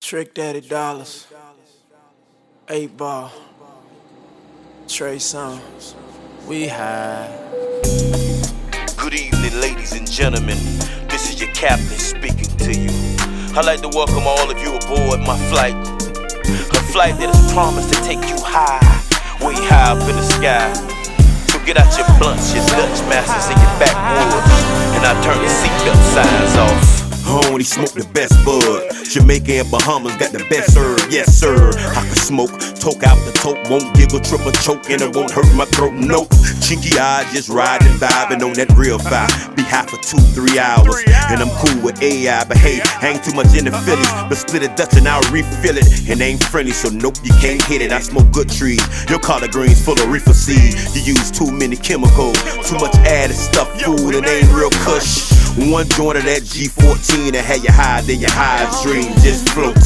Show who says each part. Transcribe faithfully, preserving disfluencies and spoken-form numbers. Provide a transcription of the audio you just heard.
Speaker 1: Trick Daddy Dollars, eight Ball, Trey Songz, we high.
Speaker 2: Good evening, ladies and gentlemen. This is your captain speaking to you. I'd like to welcome all of you aboard my flight. A flight that is promised to take you high, way high up in the sky. So get out your blunts, your Dutch masters, and your backwoods, and I turn the seatbelt signs off.
Speaker 3: I only smoke the best bud. Jamaica and Bahamas got the best herb, yes sir. I can smoke, toke out the toke, won't giggle, triple choke, and it won't hurt my throat, nope. Chinky eyes, just riding, vibing on that real vibe. Be high for two, three hours, and I'm cool with A I. But hey, I ain't too much in the Phillies, but split a Dutch and I'll refill it. And they ain't friendly, so nope, you can't hit it. I smoke good trees, your collard greens full of reefer seed. You use too many chemicals, too much added stuff, food, and ain't real kush. One joint of that G fourteen and had you high, then your high dream just float.